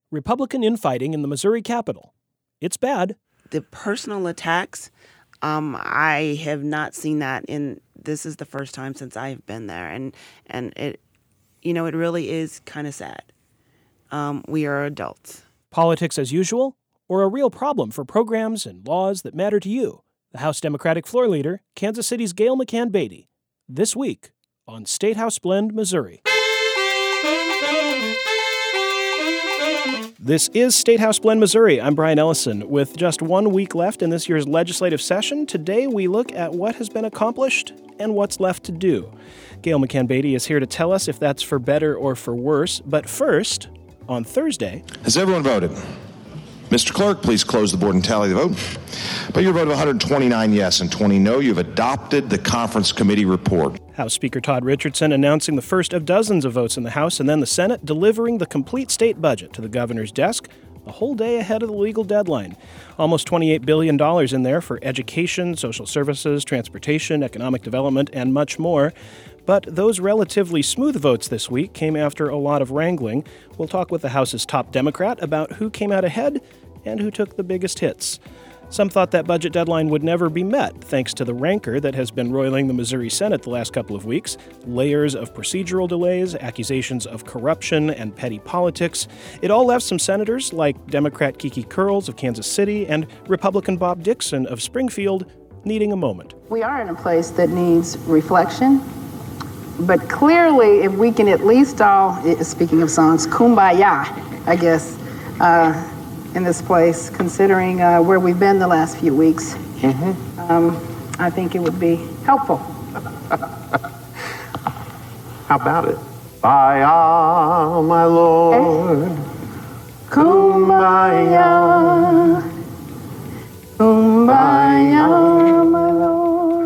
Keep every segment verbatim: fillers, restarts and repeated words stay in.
Republican infighting in the Missouri Capitol. It's bad. The personal attacks, um, I have not seen that in, this is the first time since I've been there. And, and it, you know, it really is kind of sad. Um, we are adults. Politics as usual, or a real problem for programs and laws that matter to you? The House Democratic Floor Leader, Kansas City's Gayle McCann Beatty, this week on State House Blend, Missouri. This is State House Blend, Missouri. I'm Brian Ellison. With just one week left in this year's legislative session, today we look at what has been accomplished and what's left to do. Gayle McCann Beatty is here to tell us if that's for better or for worse. But first, on Thursday... Has everyone voted? Mister Clerk, please close the board and tally the vote. By your vote of one hundred twenty-nine yes and twenty no, you've adopted the conference committee report. House Speaker Todd Richardson announcing the first of dozens of votes in the House, and then the Senate delivering the complete state budget to the governor's desk a whole day ahead of the legal deadline. Almost twenty-eight billion dollars in there for education, social services, transportation, economic development, and much more. But those relatively smooth votes this week came after a lot of wrangling. We'll talk with the House's top Democrat about who came out ahead and who took the biggest hits. Some thought that budget deadline would never be met, thanks to the rancor that has been roiling the Missouri Senate the last couple of weeks. Layers of procedural delays, accusations of corruption and petty politics. It all left some senators, like Democrat Kiki Curls of Kansas City and Republican Bob Dixon of Springfield, needing a moment. We are in a place that needs reflection, but clearly if we can at least all, speaking of songs, kumbaya, I guess, uh, in this place, considering uh, where we've been the last few weeks. Mm-hmm. Um, I think it would be helpful. How about it? Kumbaya, my Lord. Okay. Kumbaya. Kumbaya, my Lord.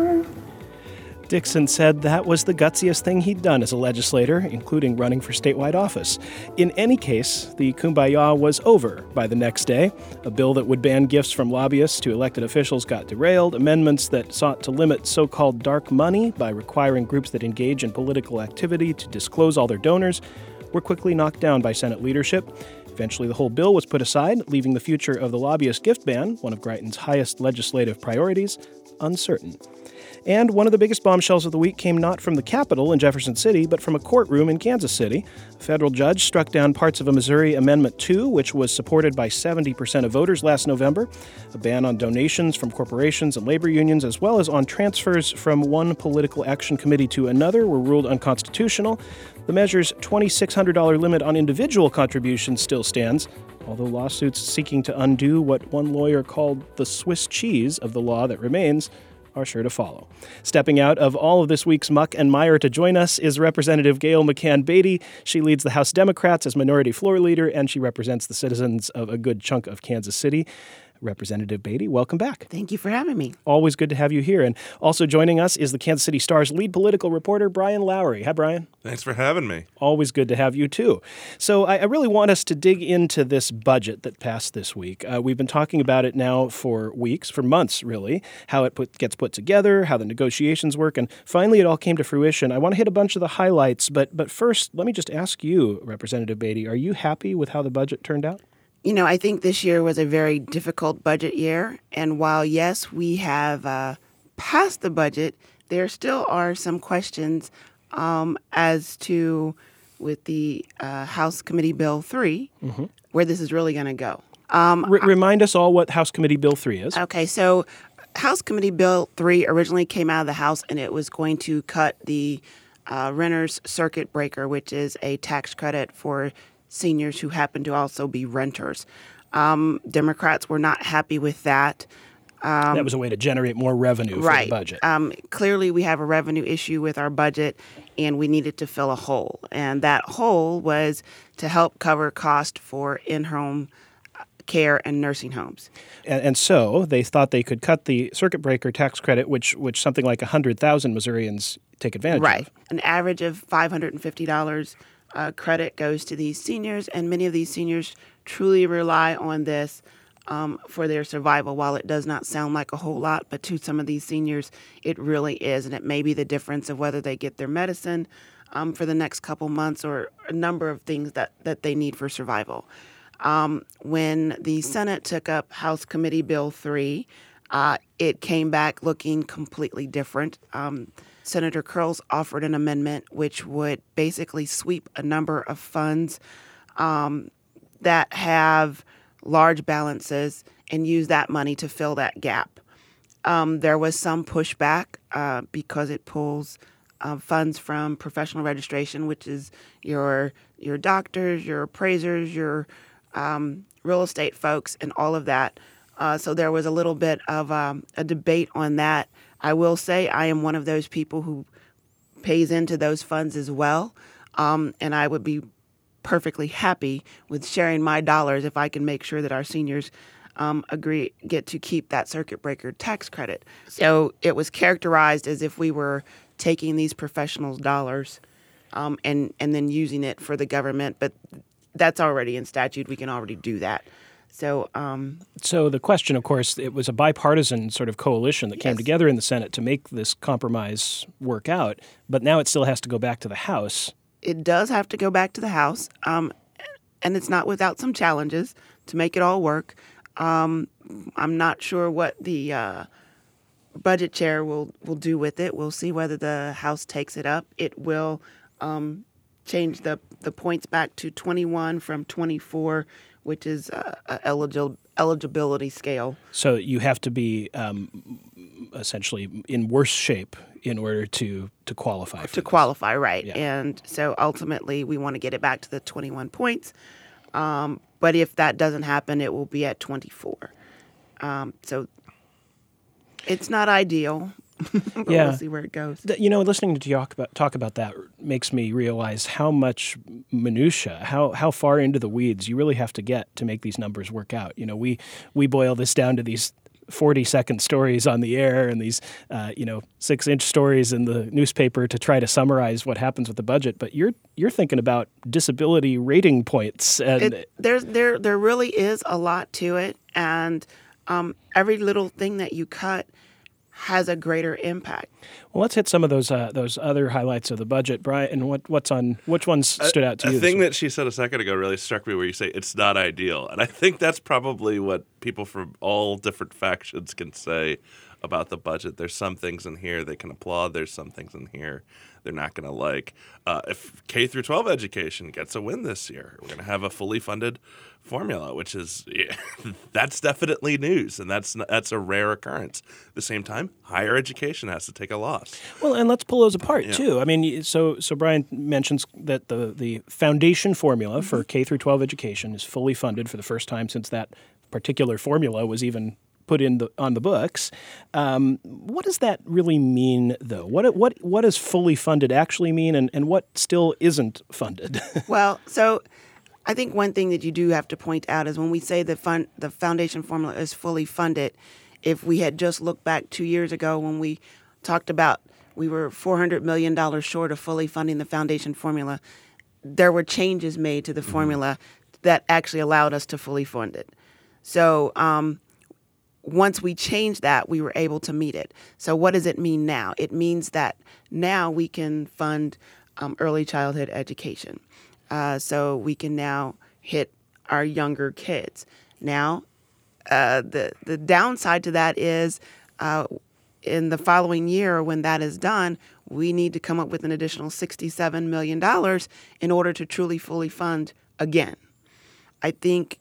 Dixon said that was the gutsiest thing he'd done as a legislator, including running for statewide office. In any case, the kumbaya was over by the next day. A bill that would ban gifts from lobbyists to elected officials got derailed. Amendments that sought to limit so-called dark money by requiring groups that engage in political activity to disclose all their donors were quickly knocked down by Senate leadership. Eventually, the whole bill was put aside, leaving the future of the lobbyist gift ban, one of Greitens' highest legislative priorities, uncertain. And one of the biggest bombshells of the week came not from the Capitol in Jefferson City, but from a courtroom in Kansas City. A federal judge struck down parts of a Missouri Amendment two, which was supported by seventy percent of voters last November. A ban on donations from corporations and labor unions, as well as on transfers from one political action committee to another, were ruled unconstitutional. The measure's two thousand six hundred dollars limit on individual contributions still stands, although lawsuits seeking to undo what one lawyer called the Swiss cheese of the law that remains are sure to follow. Stepping out of all of this week's muck and mire to join us is Representative Gayle McCann Beatty. She leads the House Democrats as Minority Floor Leader, and she represents the citizens of a good chunk of Kansas City. Representative Beatty, welcome back. Thank you for having me. Always good to have you here. And also joining us is the Kansas City Star's lead political reporter, Brian Lowry. Hi, Brian. Thanks for having me. Always good to have you, too. So I, I really want us to dig into this budget that passed this week. Uh, we've been talking about it now for weeks, for months, really, how it put, gets put together, how the negotiations work, and finally it all came to fruition. I want to hit a bunch of the highlights, but but first, let me just ask you, Representative Beatty, are you happy with how the budget turned out? You know, I think this year was a very difficult budget year. And while, yes, we have uh, passed the budget, there still are some questions um, as to, with the uh, House Committee Bill three, mm-hmm. where this is really going to go. Um, R- remind us all what House Committee Bill three is. Okay, so House Committee Bill three originally came out of the House, and it was going to cut the uh, renter's circuit breaker, which is a tax credit for seniors who happen to also be renters. Um, Democrats were not happy with that. Um, that was a way to generate more revenue for right. the budget. Um, clearly, we have a revenue issue with our budget, and we needed to fill a hole. And that hole was to help cover cost for in-home care and nursing homes. And, and so they thought they could cut the circuit breaker tax credit, which which something like one hundred thousand Missourians take advantage right. of. Right. An average of five hundred fifty dollars Uh, credit goes to these seniors, and many of these seniors truly rely on this um, for their survival. While it does not sound like a whole lot, but to some of these seniors, it really is, and it may be the difference of whether they get their medicine um, for the next couple months or a number of things that, that they need for survival. Um, when the Senate took up House Committee Bill three, uh, it came back looking completely different. Um, Senator Curls offered an amendment which would basically sweep a number of funds um, that have large balances and use that money to fill that gap. Um, there was some pushback uh, because it pulls uh, funds from professional registration, which is your your doctors, your appraisers, your um, real estate folks, and all of that. Uh, so there was a little bit of um, a debate on that. I will say I am one of those people who pays into those funds as well, um, and I would be perfectly happy with sharing my dollars if I can make sure that our seniors um, agree get to keep that circuit breaker tax credit. So it was characterized as if we were taking these professionals' dollars um, and and then using it for the government, but that's already in statute. We can already do that. So, um, so the question, of course, it was a bipartisan sort of coalition that came yes. together in the Senate to make this compromise work out, but now it still has to go back to the House. It does have to go back to the House, um, and it's not without some challenges to make it all work. Um, I'm not sure what the uh, budget chair will, will do with it. We'll see whether the House takes it up. It will um, change the, the points back to twenty-one from twenty-four, which is uh, a eligible eligibility scale. So you have to be um, essentially in worse shape in order to, to qualify for To this. qualify, right. Yeah. And so ultimately we want to get it back to the twenty-one points. Um, but if that doesn't happen, it will be at twenty-four. Um, so it's not ideal, but Yeah. we'll see where it goes. Th- You know, listening to you talk about, talk about that makes me realize how much minutia, how how far into the weeds you really have to get to make these numbers work out. You know, we we boil this down to these forty-second stories on the air and these, uh, you know, six-inch stories in the newspaper to try to summarize what happens with the budget. But you're you're thinking about disability rating points, and It, there's there there really is a lot to it, and um, every little thing that you cut has a greater impact. well, let's hit some of those uh, those other highlights of the budget, Brian. And what what's on which ones stood out to a you? A this thing week? that she said a second ago really struck me, where you say it's not ideal, and I think that's probably what people from all different factions can say about the budget. There's some things in here they can applaud. There's some things in here they're not going to like. Uh, if K through twelve education gets a win this year, we're going to have a fully funded formula, which is yeah, that's definitely news, and that's that's a rare occurrence. At the same time, higher education has to take a loss. Well, and let's pull those apart Yeah. too. I mean, so so Brian mentions that the the foundation formula Mm-hmm. for K through twelve education is fully funded for the first time since that particular formula was even put in the on the books. Um, what does that really mean, though? What what what does fully funded actually mean, and, and what still isn't funded? Well, so I think one thing that you do have to point out is when we say the fund, the foundation formula is fully funded, if we had just looked back two years ago when we talked about we were four hundred million dollars short of fully funding the foundation formula, there were changes made to the formula that actually allowed us to fully fund it. So um, once we changed that, we were able to meet it. So what does it mean now? It means that now we can fund um, early childhood education. Uh, so we can now hit our younger kids. Now, uh, the the downside to that is uh, in the following year when that is done, we need to come up with an additional sixty-seven million dollars in order to truly fully fund again. I think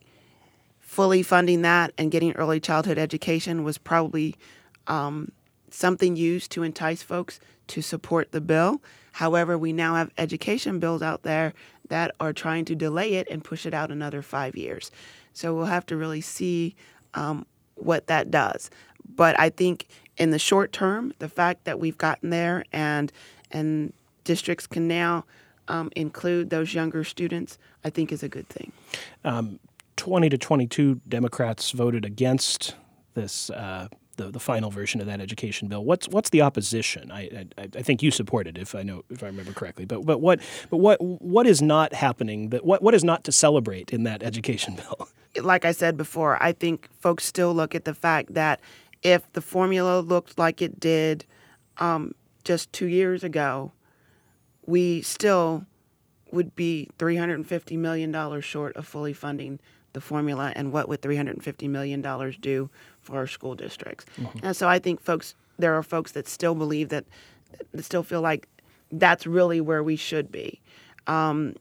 fully funding that and getting early childhood education was probably um, something used to entice folks to support the bill. However, we now have education bills out there that are trying to delay it and push it out another five years. So we'll have to really see um, what that does. But I think in the short term, the fact that we've gotten there and and districts can now um, include those younger students, I think is a good thing. Um, twenty to twenty-two Democrats voted against this, uh, the the final version of that education bill. What's what's the opposition? I, I I think you support it, if I know if I remember correctly. But but what but what what is not happening? That what what is not to celebrate in that education bill? Like I said before, I think folks still look at the fact that if the formula looked like it did um, just two years ago, we still would be three hundred fifty million dollars short of fully funding the formula, and what would three hundred fifty million dollars do for our school districts. Mm-hmm. And so I think folks, there are folks that still believe that, that still feel like that's really where we should be. Um,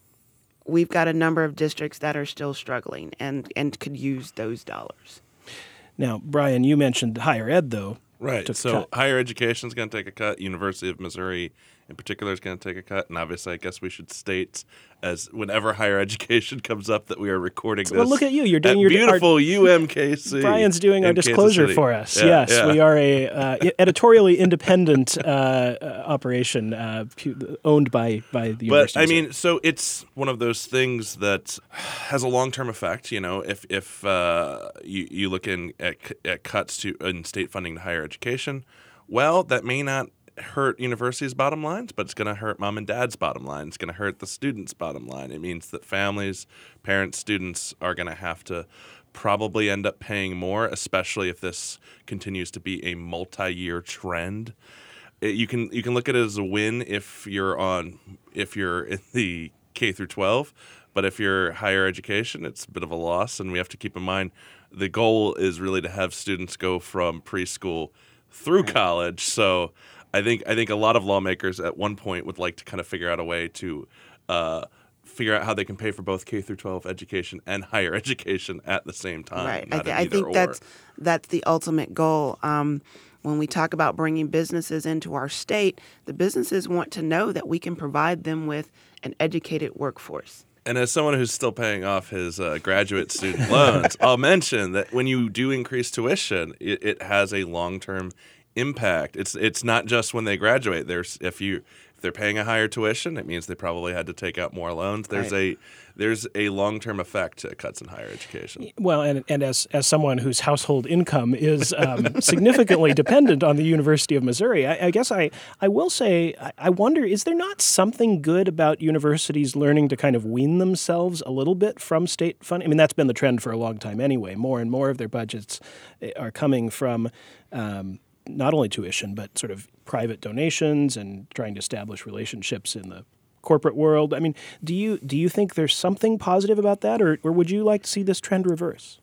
we've got a number of districts that are still struggling and, and could use those dollars. Now, Brian, you mentioned higher ed, though. Right. So cut. Higher education is going to take a cut. University of Missouri in particular is going to take a cut. And obviously, I guess we should state, as whenever higher education comes up, that we are recording this. Well, look at you. You're doing at your beautiful our, U M K C. Brian's doing our disclosure for us. Yeah, yes, yeah. we are a uh, editorially independent uh, uh, operation uh, owned by, by the University. But, I mean, so it's one of those things that has a long-term effect. You know, if if uh, you, you look in at, at cuts to in state funding to higher education, well, that may not hurt universities' bottom lines, but it's going to hurt mom and dad's bottom line. It's going to hurt the students' bottom line. It means that families, parents, students are going to have to probably end up paying more, especially if this continues to be a multi-year trend. It, you can you can look at it as a win if you're on if you're in the K through twelve, but if you're higher education, it's a bit of a loss, and we have to keep in mind the goal is really to have students go from preschool through college. So I think I think a lot of lawmakers at one point would like to kind of figure out a way to uh, figure out how they can pay for both K through twelve education and higher education at the same time. Right. Not I, th- an I think either that's or. that's the ultimate goal. Um, when we talk about bringing businesses into our state, the businesses want to know that we can provide them with an educated workforce. And as someone who's still paying off his uh, graduate student loans, I'll mention that when you do increase tuition, it, it has a long-term impact. It's it's not just when they graduate. There's if you if they're paying a higher tuition, it means they probably had to take out more loans. There's right. a there's a long-term effect to cuts in higher education. Well, and and as as someone whose household income is um, significantly dependent on the University of Missouri, I, I guess I, I will say I, I wonder, is there not something good about universities learning to kind of wean themselves a little bit from state funding? I mean, that's been the trend for a long time anyway. More and more of their budgets are coming from um, not only tuition, but sort of private donations and trying to establish relationships in the corporate world. I mean, do you do you think there's something positive about that, or, or would you like to see this trend reverse?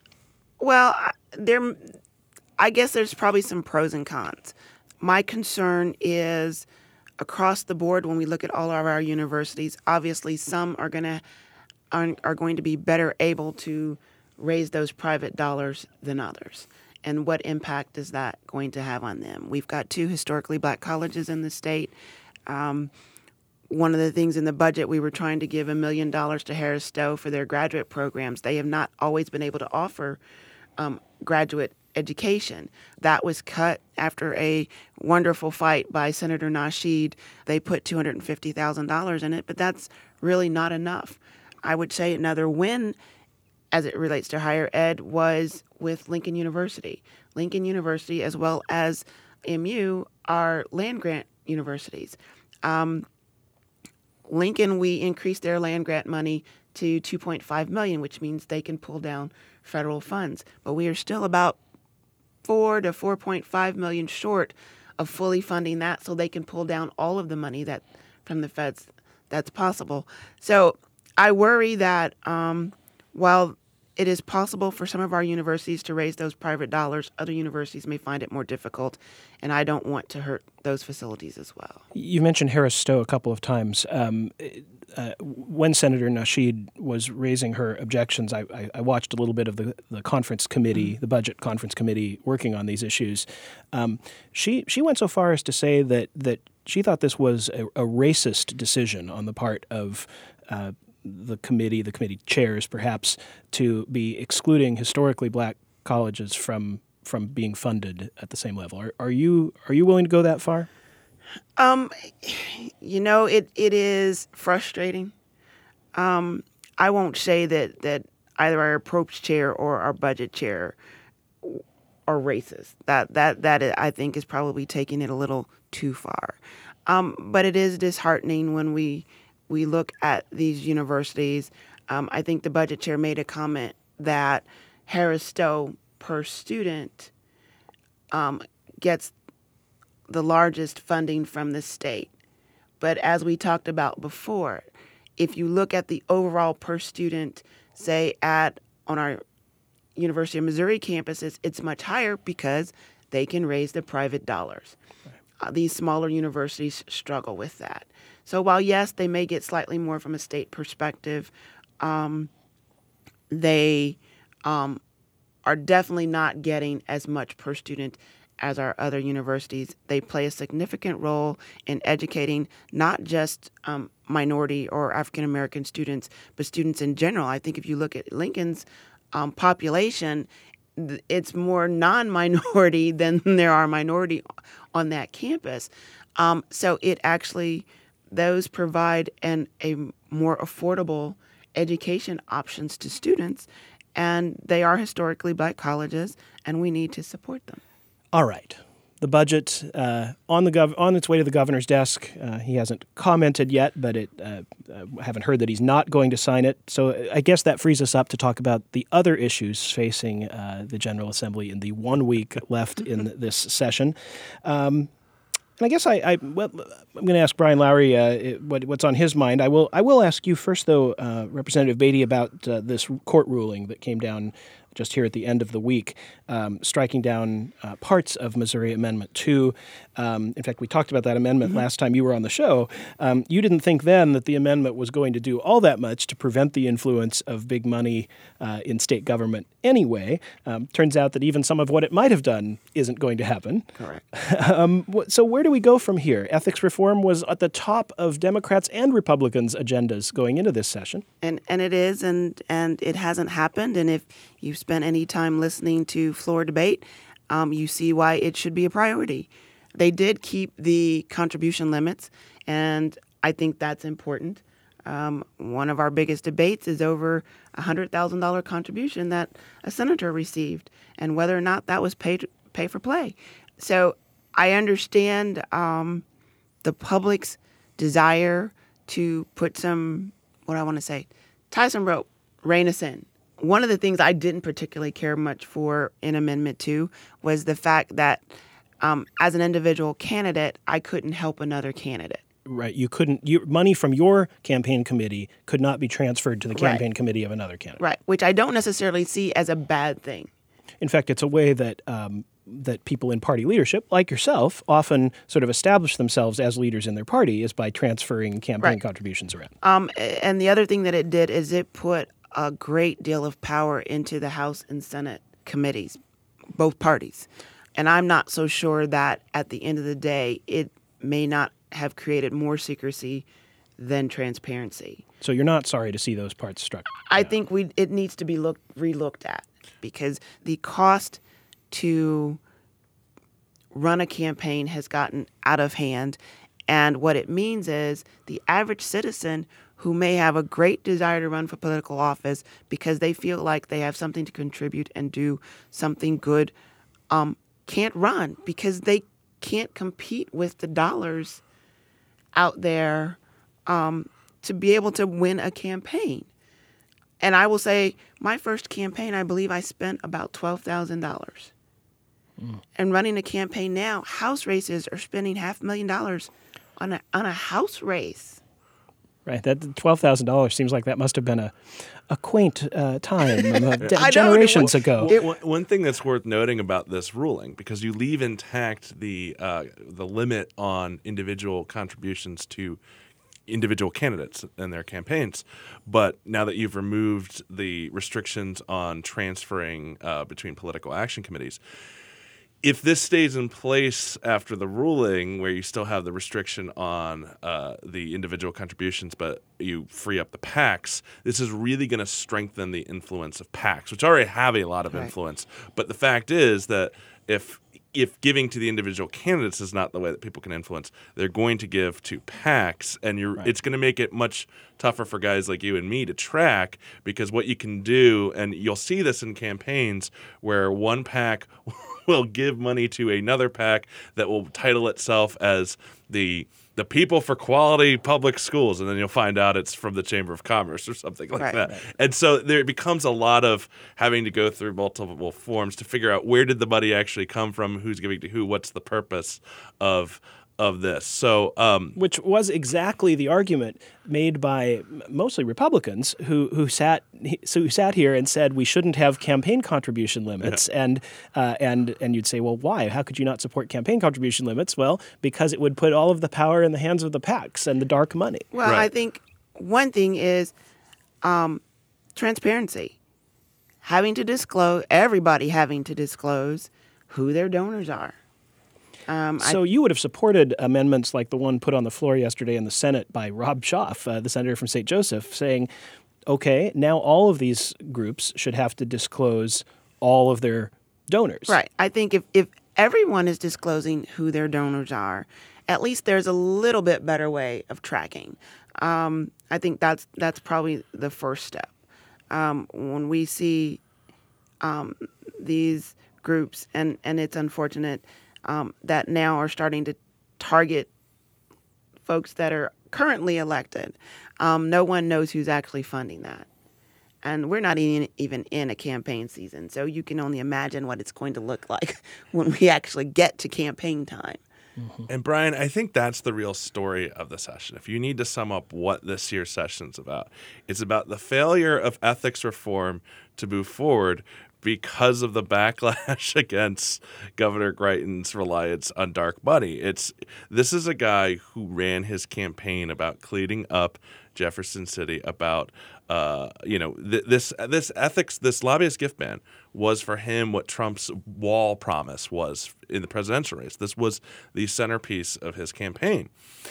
Well, there, I guess there's probably some pros and cons. My concern is across the board when we look at all of our universities, obviously some are going to are, are going to be better able to raise those private dollars than others. And what impact is that going to have on them? We've got two historically black colleges in the state. Um, one of the things in the budget, we were trying to give a million dollars to Harris Stowe for their graduate programs. They have not always been able to offer um, graduate education. That was cut after a wonderful fight by Senator Nasheed. They put two hundred fifty thousand dollars in it, but that's really not enough. I would say another win as it relates to higher ed was with Lincoln University. Lincoln University, as well as M U, are land-grant universities. Um, Lincoln, we increased their land-grant money to two point five million dollars, which means they can pull down federal funds. But we are still about four to four point five million dollars short of fully funding that, so they can pull down all of the money that from the feds that's possible. So I worry that um, while it is possible for some of our universities to raise those private dollars, other universities may find it more difficult, and I don't want to hurt those facilities as well. You mentioned Harris Stowe a couple of times. Um, uh, when Senator Nasheed was raising her objections, I, I, I watched a little bit of the, the conference committee, mm-hmm. the budget conference committee, working on these issues. Um, she she went so far as to say that that she thought this was a, a racist decision on the part of uh, the committee, the committee chairs perhaps, to be excluding historically black colleges from from being funded at the same level. Are, are you are you willing to go that far? Um, you know, it it is frustrating. Um, I won't say that, that either our approach chair or our budget chair are racist. That that that I think is probably taking it a little too far. Um, but it is disheartening when we we look at these universities. Um, I think the budget chair made a comment that Harris Stowe per student um, gets the largest funding from the state. But as we talked about before, if you look at the overall per student say at on our University of Missouri campuses, it's much higher because they can raise the private dollars. Uh, these smaller universities struggle with that. So while, yes, they may get slightly more from a state perspective, um, they um, are definitely not getting as much per student as our other universities. They play a significant role in educating not just um, minority or African-American students, but students in general. I think if you look at Lincoln's um, population, it's more non-minority than there are minority on that campus. Um, so it actually, those provide an a more affordable education options to students, and they are historically black colleges, and we need to support them. All right. The budget uh, on the gov- on its way to the governor's desk. Uh, he hasn't commented yet, but it uh, I haven't heard that he's not going to sign it. So I guess that frees us up to talk about the other issues facing uh, the General Assembly in the one week left in this session. Um, and I guess I, I well, I'm going to ask Brian Lowry uh, what, what's on his mind. I will I will ask you first, though, uh, Representative Beatty, about uh, this court ruling that came down just here at the end of the week, um, striking down uh, parts of Missouri Amendment two. Um, in fact, we talked about that amendment mm-hmm. last time you were on the show. Um, you didn't think then that the amendment was going to do all that much to prevent the influence of big money uh, in state government anyway. Um, turns out that even some of what it might have done isn't going to happen. Correct. um, so where do we go from here? Ethics reform was at the top of Democrats' and Republicans' agendas going into this session. And and it is, and, and it hasn't happened. And if you've spent any time listening to floor debate, um, you see why it should be a priority. They did keep the contribution limits, and I think that's important. Um, one of our biggest debates is over a one hundred thousand dollars contribution that a senator received and whether or not that was pay, pay for play. So I understand um, the public's desire to put some, what I want to say, tie some rope, rein us in. One of the things I didn't particularly care much for in Amendment two was the fact that um, as an individual candidate, I couldn't help another candidate. Right. You couldn't, you, money from your campaign committee could not be transferred to the campaign right. committee of another candidate. Right, which I don't necessarily see as a bad thing. In fact, it's a way that um, that people in party leadership, like yourself, often sort of establish themselves as leaders in their party is by transferring campaign right. contributions around. Um, and the other thing that it did is it put a great deal of power into the House and Senate committees, both parties. And I'm not so sure that at the end of the day, it may not have created more secrecy than transparency. So you're not sorry to see those parts struck down. I think we it needs to be looked relooked at because the cost to run a campaign has gotten out of hand. And what it means is the average citizen who may have a great desire to run for political office because they feel like they have something to contribute and do something good, um, can't run because they can't compete with the dollars out there um, to be able to win a campaign. And I will say my first campaign, I believe I spent about twelve thousand dollars. Mm. And running a campaign now, house races are spending half a million dollars on a, on a house race. Right, that twelve thousand dollars seems like that must have been a, a quaint uh, time uh, de- I generations know, ago. Well, one, one thing that's worth noting about this ruling, because you leave intact the uh, the limit on individual contributions to individual candidates and their campaigns, but now that you've removed the restrictions on transferring uh, between political action committees, if this stays in place after the ruling where you still have the restriction on uh, the individual contributions but you free up the PACs, this is really going to strengthen the influence of PACs, which already have a lot of right. influence. But the fact is that if if giving to the individual candidates is not the way that people can influence, they're going to give to PACs, and you're, right. it's going to make it much tougher for guys like you and me to track, because what you can do, and you'll see this in campaigns where one PAC will give money to another PAC that will title itself as the the People for Quality Public Schools, and then you'll find out it's from the Chamber of Commerce or something like right, that. Right. And so there becomes a lot of having to go through multiple forms to figure out where did the money actually come from, who's giving to who, what's the purpose of of this. So, um, which was exactly the argument made by mostly Republicans who who sat who sat here and said we shouldn't have campaign contribution limits, yeah. and uh, and and you'd say, well, why? How could you not support campaign contribution limits? Well, because it would put all of the power in the hands of the PACs and the dark money. Well, right. I think one thing is um, transparency, having to disclose, everybody having to disclose who their donors are. Um, so I, you would have supported amendments like the one put on the floor yesterday in the Senate by Rob Schaaf, uh, the senator from Saint Joseph, saying, okay, now all of these groups should have to disclose all of their donors. Right. I think if, if everyone is disclosing who their donors are, at least there's a little bit better way of tracking. Um, I think that's that's probably the first step. Um, when we see um, these groups, and, and it's unfortunate, Um, that now are starting to target folks that are currently elected. Um, no one knows who's actually funding that. And we're not even, even in a campaign season, so you can only imagine what it's going to look like when we actually get to campaign time. Mm-hmm. And Brian, I think that's the real story of the session. If you need to sum up what this year's session's about, it's about the failure of ethics reform to move forward because of the backlash against Governor Greitens' reliance on dark money. It's this is a guy who ran his campaign about cleaning up Jefferson City, about uh, you know th- this this ethics, this lobbyist gift ban was for him what Trump's wall promise was in the presidential race. This was the centerpiece of his campaign.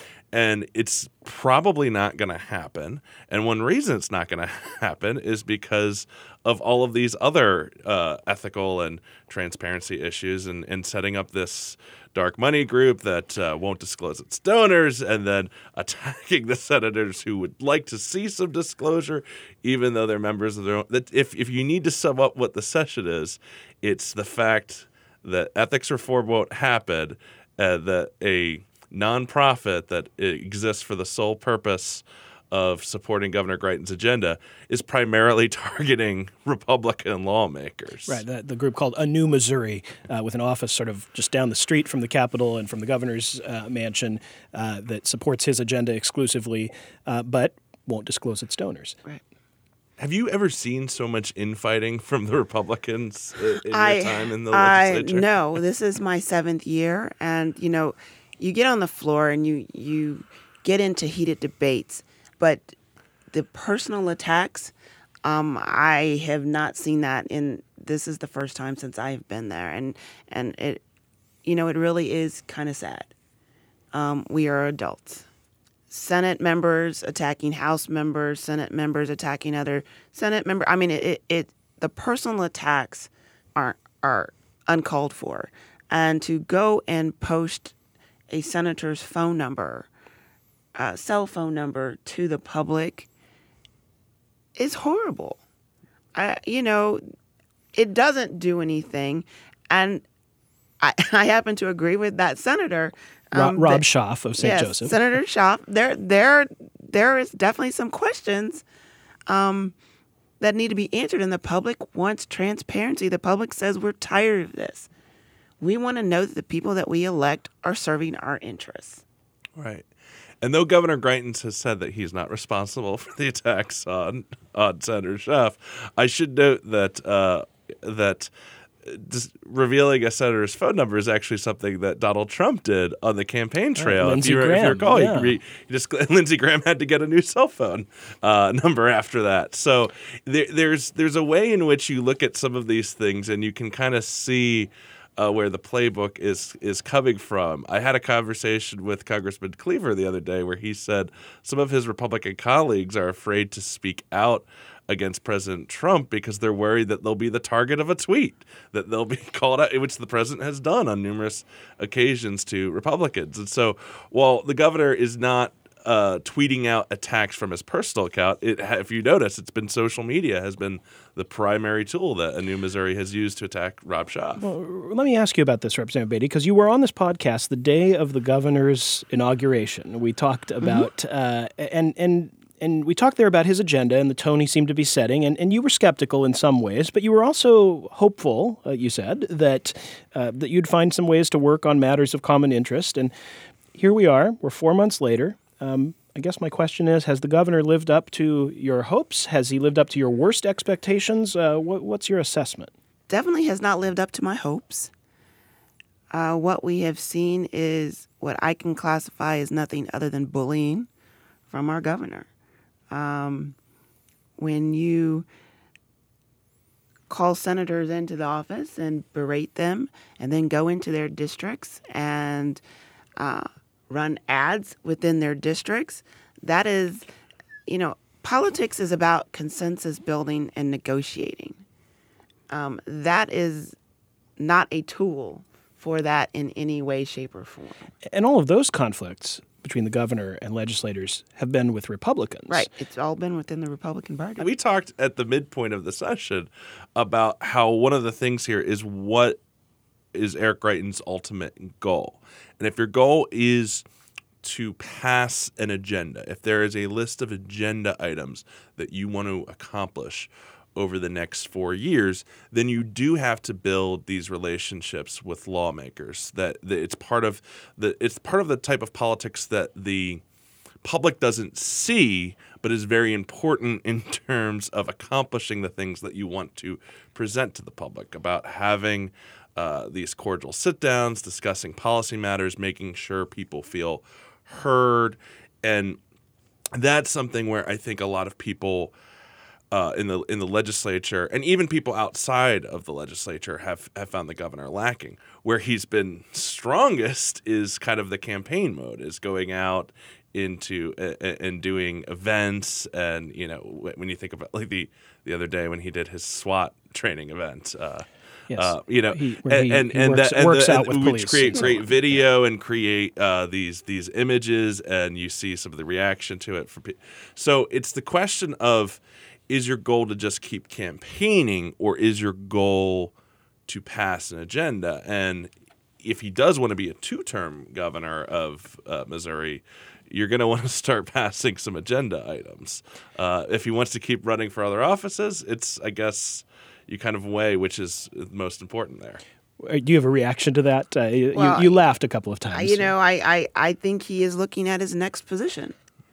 And it's probably not going to happen. And one reason it's not going to happen is because of all of these other uh, ethical and transparency issues and, and setting up this dark money group that uh, won't disclose its donors and then attacking the senators who would like to see some disclosure, even though they're members of their own. That if, if you need to sum up what the session is, it's the fact that ethics reform won't happen, uh, that a nonprofit that exists for the sole purpose of supporting Governor Greitens' agenda is primarily targeting Republican lawmakers. Right, the, the group called A New Missouri, uh, with an office sort of just down the street from the Capitol and from the governor's uh, mansion uh, that supports his agenda exclusively, uh, but won't disclose its donors. Right. Have you ever seen so much infighting from the Republicans uh, in I, your time in the I, legislature? No, this is my seventh year, and, you know, you get on the floor and you, you get into heated debates, but the personal attacks, um, I have not seen that in, this is the first time since I've been there. And, and it, you know, it really is kind of sad. Um, we are adults. Senate members attacking House members, Senate members attacking other Senate members. I mean, it, it, it the personal attacks are, are uncalled for. And to go and post a senator's phone number, uh, cell phone number to the public is horrible. I, you know, it doesn't do anything. And I, I happen to agree with that senator. Um, Rob, Rob Schaaf of Saint yes, Joseph. Senator Schaaf. There, there, there is definitely some questions um, that need to be answered, and the public wants transparency. The public says we're tired of this. We want to know that the people that we elect are serving our interests. Right. And though Governor Greitens has said that he's not responsible for the attacks on, on Senator Schaaf, I should note that uh, that just revealing a senator's phone number is actually something that Donald Trump did on the campaign trail. Uh, if, you, Graham, if you recall, yeah. you, re, you just Lindsey Graham had to get a new cell phone uh, number after that. So there, there's there's a way in which you look at some of these things and you can kind of see Uh, where the playbook is is coming from. I had a conversation with Congressman Cleaver the other day where he said some of his Republican colleagues are afraid to speak out against President Trump because they're worried that they'll be the target of a tweet, that they'll be called out, which the president has done on numerous occasions to Republicans. And so while the governor is not Uh, tweeting out attacks from his personal account, it, if you notice, it's been social media has been the primary tool that A New Missouri has used to attack Rob Schaaf. Well, let me ask you about this, Representative Beatty, because you were on this podcast the day of the governor's inauguration. We talked about mm-hmm. uh, and and and we talked there about his agenda and the tone he seemed to be setting, and, and you were skeptical in some ways, but you were also hopeful. Uh, you said that uh, that you'd find some ways to work on matters of common interest. And here we are. We're four months later. Um, I guess my question is, has the governor lived up to your hopes? Has he lived up to your worst expectations? Uh, what, what's your assessment? Definitely has not lived up to my hopes. Uh, what we have seen is what I can classify as nothing other than bullying from our governor. Um, when you call senators into the office and berate them and then go into their districts and uh, run ads within their districts, that is, you know, politics is about consensus building and negotiating. Um, that is not a tool for that in any way, shape, or form. And all of those conflicts between the governor and legislators have been with Republicans. Right. It's all been within the Republican Party. We talked at the midpoint of the session about how one of the things here is what is Eric Greitens' ultimate goal. And if your goal is to pass an agenda, if there is a list of agenda items that you want to accomplish over the next four years, then you do have to build these relationships with lawmakers. That, that it's part of the it's part of the type of politics that the public doesn't see, but is very important in terms of accomplishing the things that you want to present to the public, about having uh, these cordial sit-downs, discussing policy matters, making sure people feel heard. And that's something where I think a lot of people Uh, in the in the legislature, and even people outside of the legislature, have, have found the governor lacking. Where he's been strongest is kind of the campaign mode, is going out into uh, and doing events. And, you know, when you think about, like, the, the other day when he did his SWAT training event, uh, Yes. uh, you know, he, and, he, and, he and works, that, and works the, out and with we police. create and great so on. video and create uh, these these images, and you see some of the reaction to it. From pe- so it's the question of, is your goal to just keep campaigning, or is your goal to pass an agenda? And if he does want to be a two-term governor of uh, Missouri, you're going to want to start passing some agenda items. Uh, if he wants to keep running for other offices, it's, I guess, you kind of weigh which is most important there. Do you have a reaction to that? Uh, you, Well, you laughed a couple of times. I, you know, I, I, I think he is looking at his next position.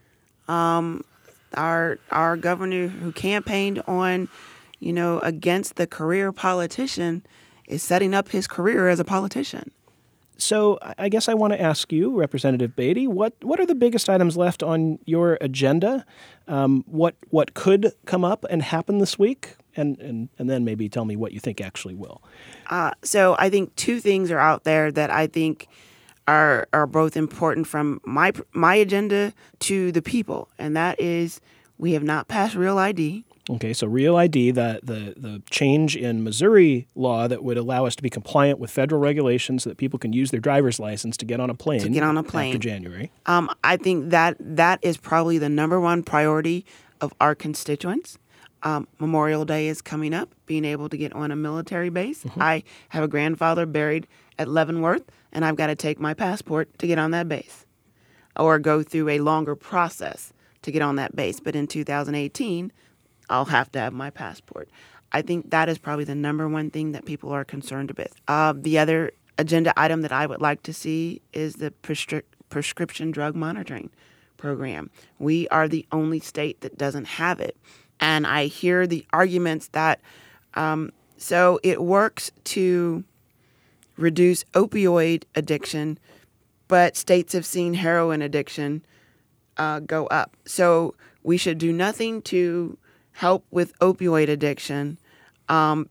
Um, our our governor who campaigned on, you know, against the career politician is setting up his career as a politician. So I guess I want to ask you, Representative Beatty, what, what are the biggest items left on your agenda? Um, what what could come up and happen this week? And, and, and then maybe tell me what you think actually will. Uh, so I think two things are out there that I think are are both important from my my agenda to the people, and that is, we have not passed Real I D. Okay, so Real I D, the, the, the change in Missouri law that would allow us to be compliant with federal regulations so that people can use their driver's license to get on a plane. To get on a plane. After January. Um, I think that that is probably the number one priority of our constituents. Um, Memorial Day is coming up, being able to get on a military base. Mm-hmm. I have a grandfather buried at Leavenworth, and I've got to take my passport to get on that base, or go through a longer process to get on that base. But in two thousand eighteen, I'll have to have my passport. I think that is probably the number one thing that people are concerned with. Uh, the other agenda item that I would like to see is the prescri- prescription drug monitoring program. We are the only state that doesn't have it. And I hear the arguments that, um, so it works to reduce opioid addiction, but states have seen heroin addiction uh, go up. So we should do nothing to help with opioid addiction um,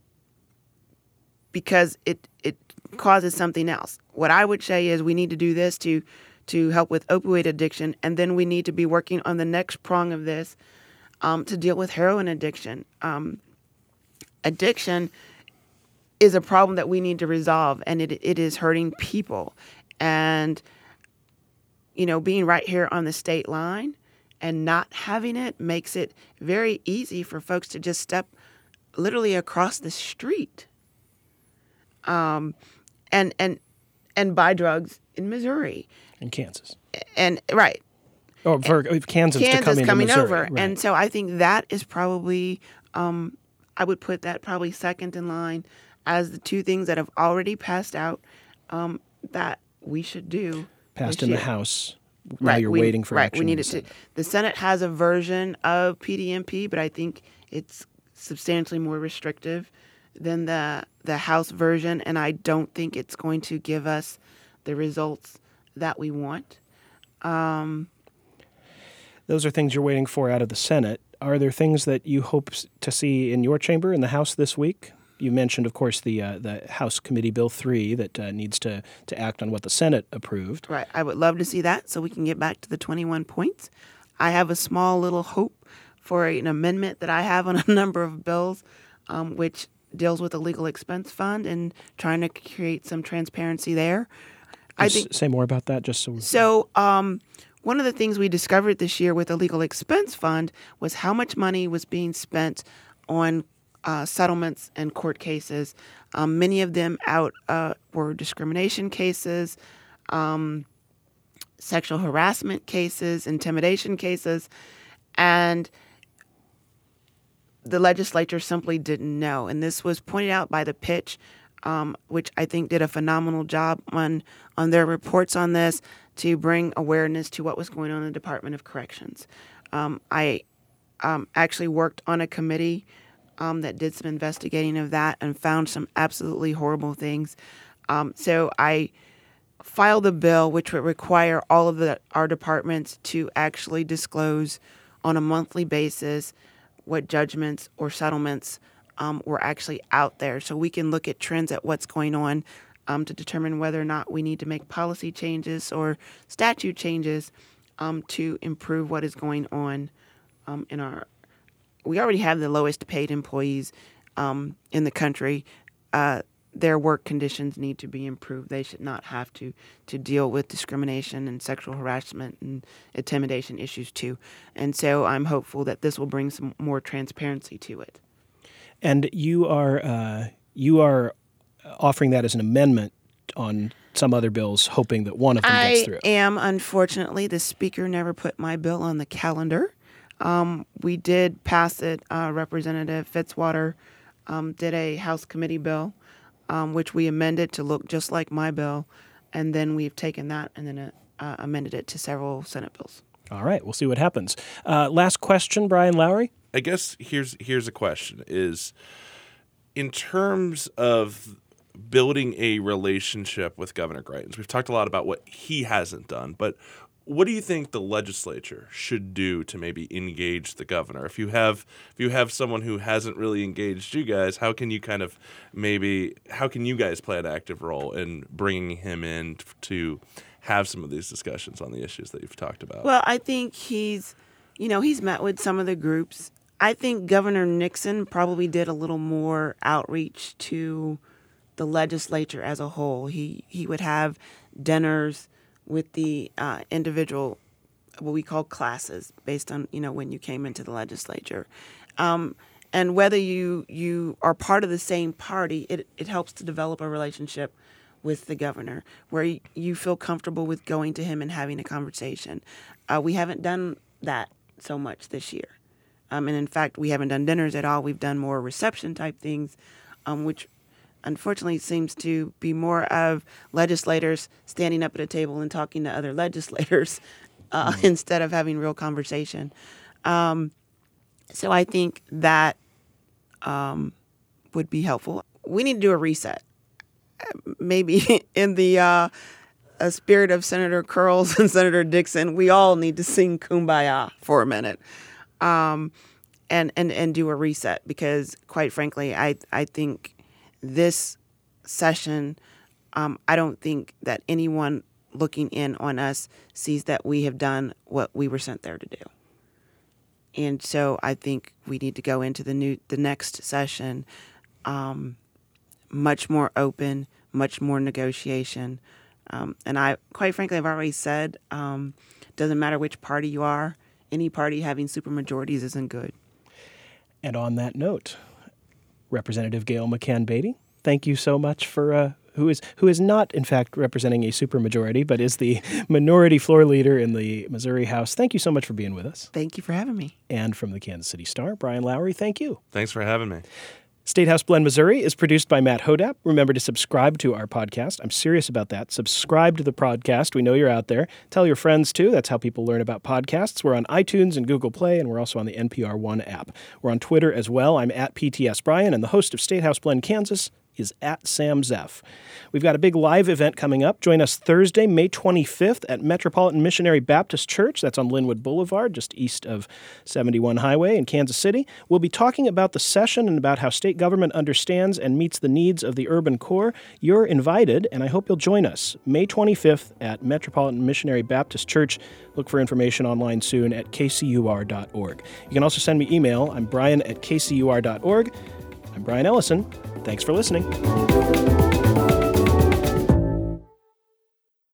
because it, it causes something else. What I would say is we need to do this to, to help with opioid addiction, and then we need to be working on the next prong of this Um, to deal with heroin addiction. Um, addiction is a problem that we need to resolve, and it it is hurting people. And, you know, being right here on the state line and not having it makes it very easy for folks to just step literally across the street um, and and and buy drugs in Missouri. In Kansas. And, right. Oh, for Kansas, Kansas to come into coming Missouri. over. Right. And so I think that is probably, um, I would put that probably second in line as the two things that have already passed out um, that we should do passed this in the year. House. Now Right, you're we- waiting for right, action. we in need the it to. Senate. The Senate has a version of P D M P, but I think it's substantially more restrictive than the the House version, and I don't think it's going to give us the results that we want. Um, Those are things you're waiting for out of the Senate. Are there things that you hope s- to see in your chamber in the House this week? You mentioned, of course, the uh, the House Committee Bill three that uh, needs to, to act on what the Senate approved. Right. I would love to see that so we can get back to the twenty-one points. I have a small little hope for an amendment that I have on a number of bills, um, which deals with the legal expense fund and trying to create some transparency there. I Just think say more about that, just so. so. Um, one of the things we discovered this year with the legal expense fund was how much money was being spent on uh, settlements and court cases. Um, many of them out uh, were discrimination cases, um, sexual harassment cases, intimidation cases, and the legislature simply didn't know. And this was pointed out by the Pitch, um, which I think did a phenomenal job on on their reports on this to bring awareness to what was going on in the Department of Corrections. Um, I um, actually worked on a committee um, that did some investigating of that and found some absolutely horrible things. Um, so I filed a bill which would require all of the, our departments to actually disclose on a monthly basis what judgments or settlements um, were actually out there, so we can look at trends at what's going on um, to determine whether or not we need to make policy changes or statute changes um, to improve what is going on um, in our. We already have the lowest paid employees um, in the country. Uh, their work conditions need to be improved. They should not have to, to deal with discrimination and sexual harassment and intimidation issues too. And so I'm hopeful that this will bring some more transparency to it. And you are uh, you are offering that as an amendment on some other bills, hoping that one of them gets I through. am, unfortunately, the speaker never put my bill on the calendar. Um, we did pass it. Uh, Representative Fitzwater um, did a House committee bill, um, which we amended to look just like my bill, and then we've taken that and then uh, amended it to several Senate bills. All right, we'll see what happens. Uh, last question, Brian Lowry. I guess here's here's a question: is in terms of building a relationship with Governor Greitens, we've talked a lot about what he hasn't done, but what do you think the legislature should do to maybe engage the governor? If you have if you have someone who hasn't really engaged you guys, how can you kind of maybe how can you guys play an active role in bringing him in to have some of these discussions on the issues that you've talked about? Well, I think he's, you know, he's met with some of the groups. I think Governor Nixon probably did a little more outreach to the legislature as a whole. He he would have dinners with the uh, individual, what we call classes, based on, you know, when you came into the legislature. Um, and whether you, you are part of the same party, it, it helps to develop a relationship with the governor where you feel comfortable with going to him and having a conversation. Uh, we haven't done that so much this year. Um, and in fact, we haven't done dinners at all. We've done more reception type things, um, which unfortunately seems to be more of legislators standing up at a table and talking to other legislators uh, mm-hmm. instead of having real conversation. Um, so I think that um, would be helpful. We need to do a reset. Maybe in the uh, uh, spirit of Senator Curls and Senator Dixon, we all need to sing Kumbaya for a minute um, and, and, and do a reset because, quite frankly, I, I think this session, um, I don't think that anyone looking in on us sees that we have done what we were sent there to do. And so I think we need to go into the new the next session um, much more open, much more negotiation. Um, and I, quite frankly, I've already said, um, doesn't matter which party you are, any party having supermajorities isn't good. And on that note, Representative Gail McCann Beatty, thank you so much for uh, who is who is not, in fact, representing a supermajority, but is the minority floor leader in the Missouri House. Thank you so much for being with us. Thank you for having me. And from the Kansas City Star, Brian Lowry, thank you. Thanks for having me. State House Blend, Missouri is produced by Matt Hodap. Remember to subscribe to our podcast. I'm serious about that. Subscribe to the podcast. We know you're out there. Tell your friends, too. That's how people learn about podcasts. We're on iTunes and Google Play, and we're also on the N P R One app. We're on Twitter as well. I'm at P T S Brian, and the host of State House Blend, Kansas is at Sam Zeff. We've got a big live event coming up. Join us Thursday, May twenty-fifth at Metropolitan Missionary Baptist Church. That's on Linwood Boulevard, just east of seventy-one Highway in Kansas City. We'll be talking about the session and about how state government understands and meets the needs of the urban core. You're invited, and I hope you'll join us May twenty-fifth at Metropolitan Missionary Baptist Church. Look for information online soon at k c u r dot org. You can also send me email. I'm brian at k c u r dot org. I'm Brian Ellison. Thanks for listening.